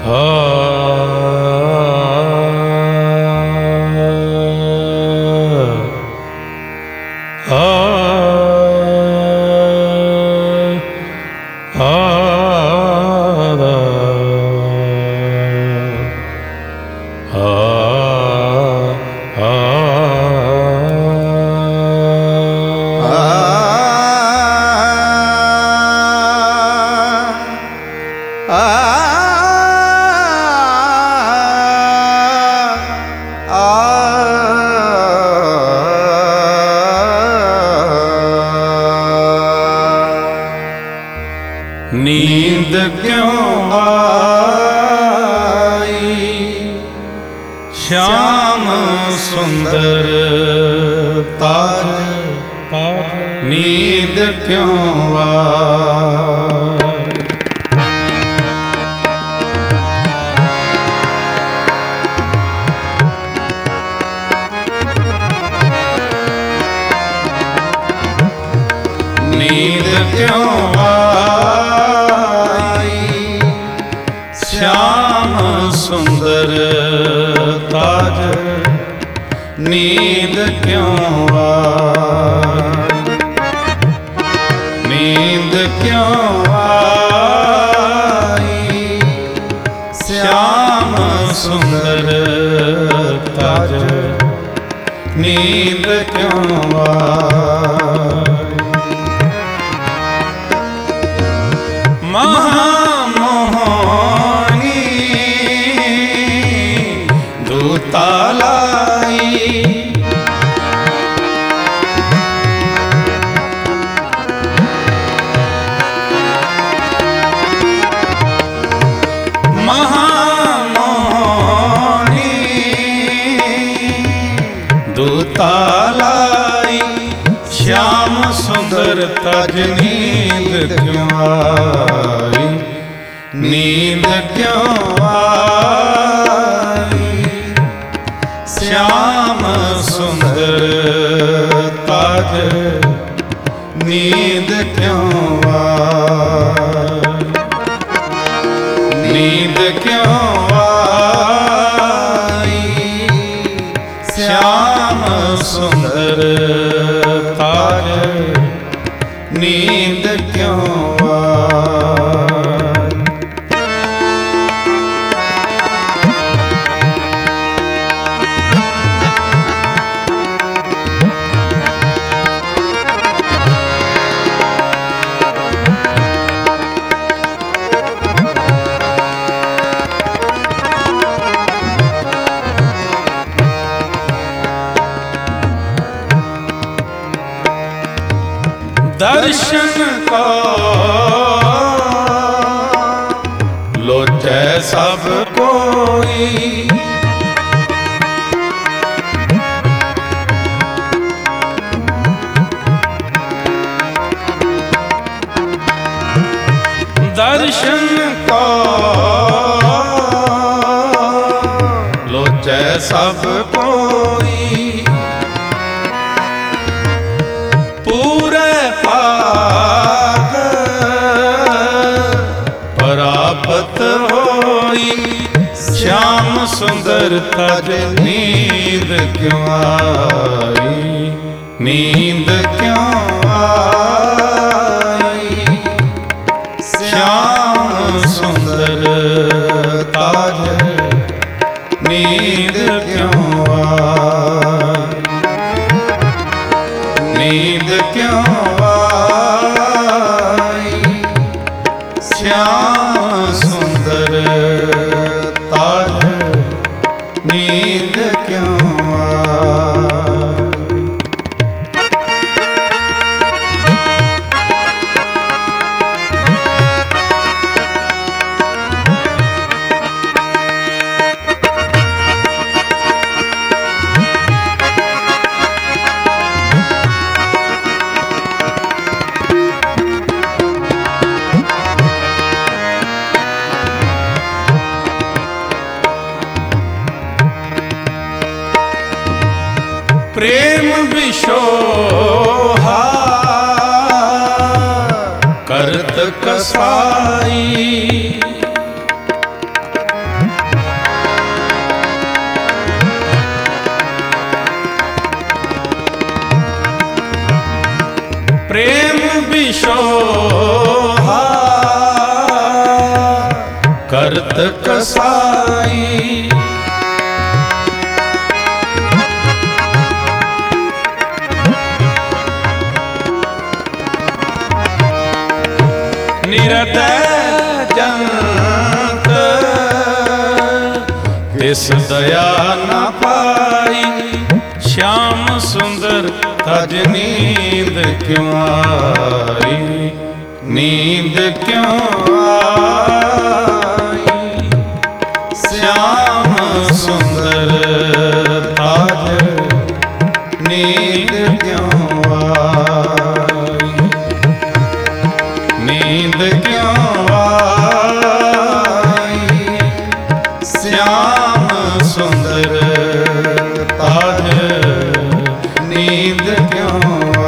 नींद क्यों आई श्याम सुंदर ताज नींद क्यों आई नींद क्यों श्याम सुंदर ताज नींद क्यों आई नींद क्यों आई श्याम सुंदर ताज नींद क्यों आई तालाई महामोहनी दूतालाई श्याम सुंदर ताज नींद क्यों आई नींद क्यों आई श्याम सुंदर ताज नींद क्यों आई नींद क्यों आई श्याम सुंदर ताज नींद क्यों दर्शन को लोटे सब कोई दर्शन को लोटे सब कोई पूरे पाग परापत होई श्याम सुंदर ताज नींद क्यों आई नींद क्यों आई श्याम सुंदर ताज नींद क्यों आई नींद क्यों आई श्याम सुंदर ताज नींद क्यों प्रेम विशोहा करत कसाई सोहा करत कसाई। निरतय जंत तिस दया न पाई। श्याम सुंदर तज नींद क्यों आई, नींद क्यों आई। श्याम सुंदर तज नींद क्यों आई, नींद क्यों आई। श्याम सुंदर ताज नींद क्यों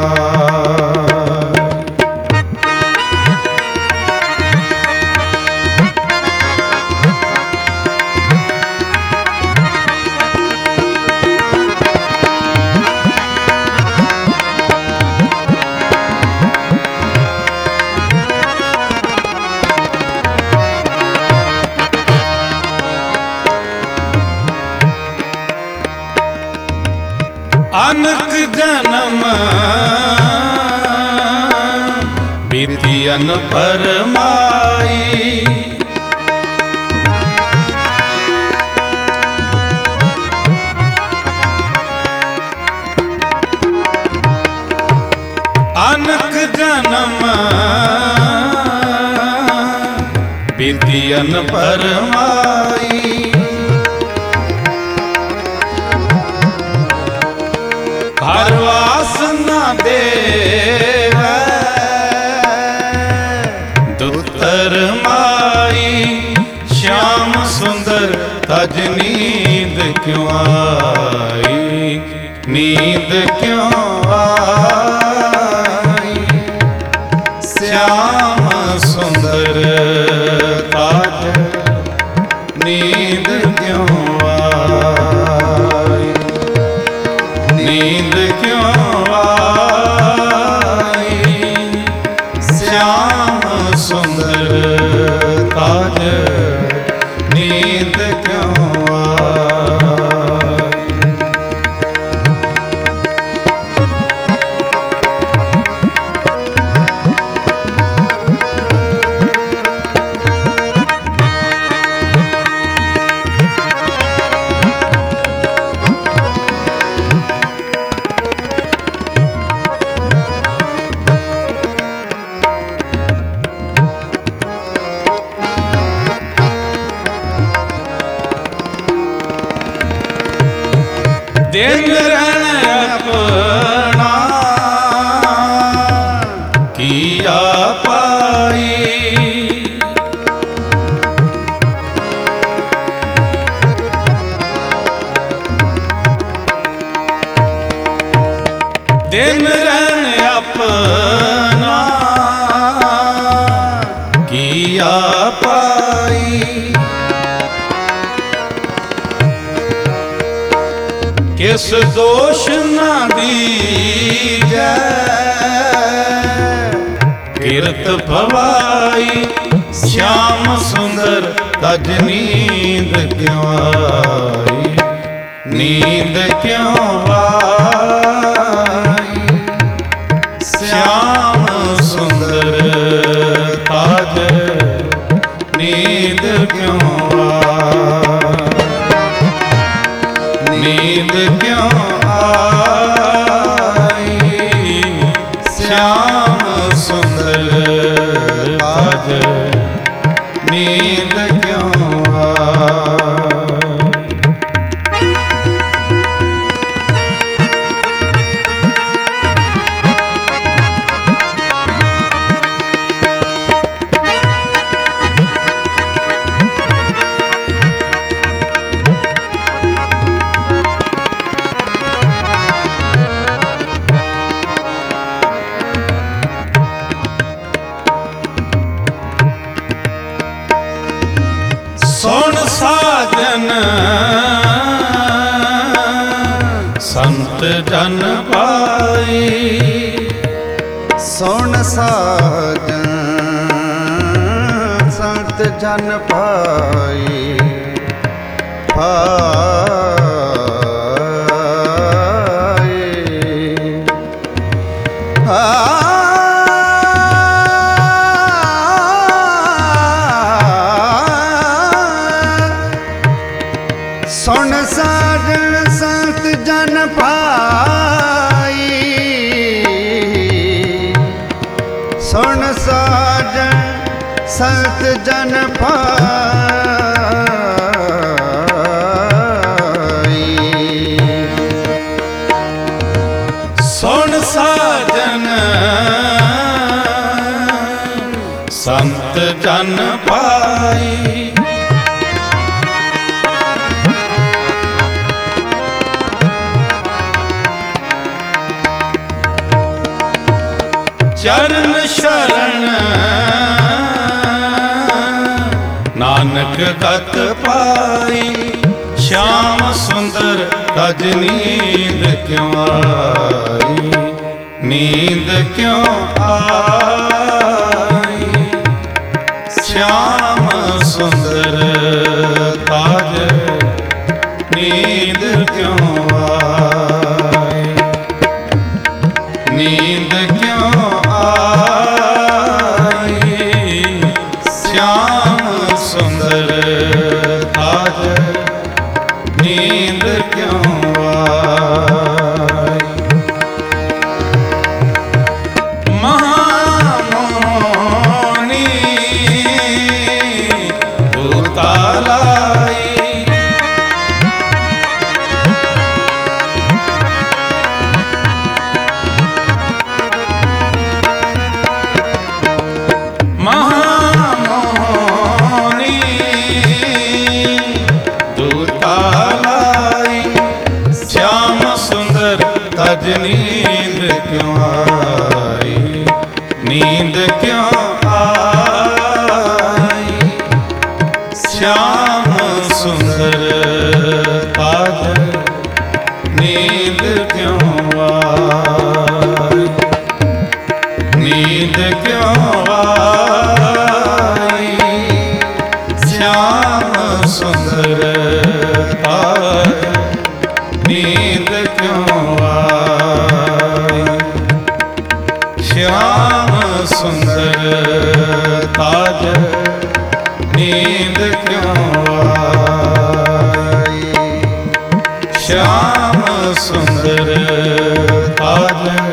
आई। अनक जन्म बीतियन परमाई। अनक जन्म बीतियन परमाई। हर वासना देव दुत्तर माई। श्याम सुंदर तज नींद क्यों आई, नींद क्यों आई। श्याम सुंदर तज नींद क्यों आई, नींद क्यों आई। श्याम सुंदर ताज नींद क्यों आई। दिन रण अपना किया पाई। दिन रण अपना किया पाई। किस दोष न दीजै कीर्त भवाई। श्याम सुंदर तज नींद क्यों आई, नींद क्यों आई। श्याम सुंदर तज नींद क्यों आई, नींद क्यों आई। श्याम सुंदर तज नींद क्यों आई। सुन साजन संत जन पाई। सुन साजन ਸੰਤ ਜਨ ਪਾਈ ਸੁਣ ਸਾਜਣ ਸੰਤ ਜਨ ਪਾਈ ਸੁਣ ਸਾਜਣ ਸੰਤ ਜਨ ਪਾਈ ਸੁਣ ਸਾਜਨ ਸੰਤ ਜਨ ਪਾਈ ਚਰਨ ਸ਼ਰਨ ਨਾਨਕ ਗਤ ਪਾਈ ਸ਼ਾਮ ਸੁੰਦਰ ਤਜ ਨੀਂਦ ਕਿਉਂ ਆਈ ਨੀਂਦ ਕਿਉਂ ਆਈ ਸ਼ਾਮ ਸੁੰਦਰ ਤਜ ਨੀਂਦ ਕਿਉਂ ਆਈ ਨੀਂਦ ਕਿਉਂ ਸੁੰਦਰ ਤਾਜ ਨੀਂਦ ਕਿਉਂ ਆਈ ਮਹਾਮੋਹਨੀ ਭੂਤਾਲਾਈ ਤਜ ਨੀਂਦ ਕਿਉਂ ਆਈ ਨੀਂਦ ਕਿਉਂ ਆਈ ਸ਼ਾਮ ਸੁੰਦਰ ਤਜ ਨੀਂਦ ਕਿਉਂ ਆਈ ਨੀਂਦ ਕਿਉਂ ਆਈ ਸ਼ਾਮ ਸੁੰਦਰ ਤਜ ਨੀਂਦ ਕਿਉਂ ਸ਼ਾਮ ਸੁੰਦਰ ਤਾਜ ਨੀਂਦ ਕਿਉਂ ਆਈ ਸ਼ਾਮ ਸੁੰਦਰ ਤਾਜ